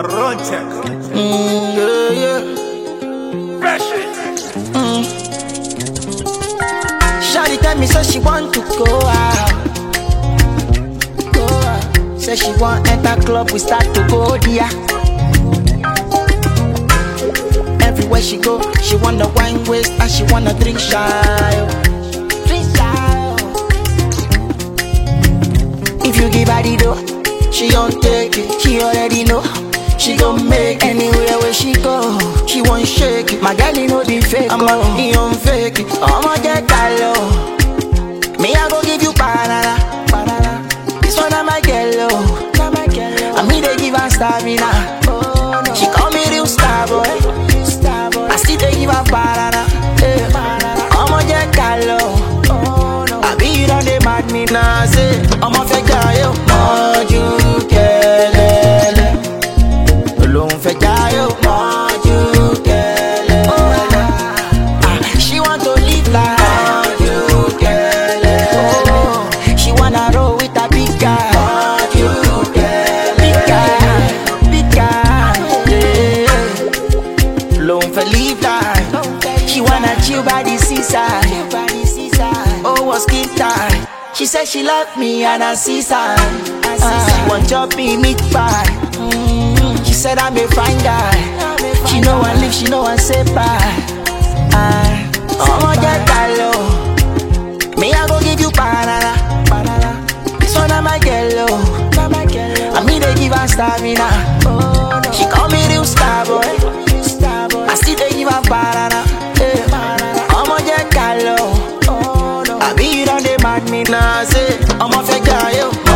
Run check. Shawty tell me so she want to go out. Say she want enter club, we start to go there. Everywhere she go, she wanna wine waist and she wanna drink shy. If you give her the dough, she don't take it. She already know she gon' make it. Anywhere where she go, she won't shake it. My girl, you know the fake, I'm a neon fake it. I'ma get that low. Me, I go give you banana. This one I'm a girl, I me they give her stamina. She call me real star boy. I still they give her banana. I'ma get that low. I be you don't they mad me now. Say I'ma fake yo. Moju kelele. Alone fake yo. Moju kelele. She want to live like Moju kelele. She wanna roll with a big guy. Moju kelele. Big guy. Alone for live like. She wanna chill by the seaside. Oh, was skin tight. She said she love me and I see sign. She want chop me meat pie. She said I'm a fine guy. She know I live, she know I say bye. I'ma get that low. Me I go give you banana. This one I'm a girl low. I me they give her stamina. She call me real star boy. I still they give her banana. I'ma get that low. I be you don't they mad me now. Say I'm a fake guy yo.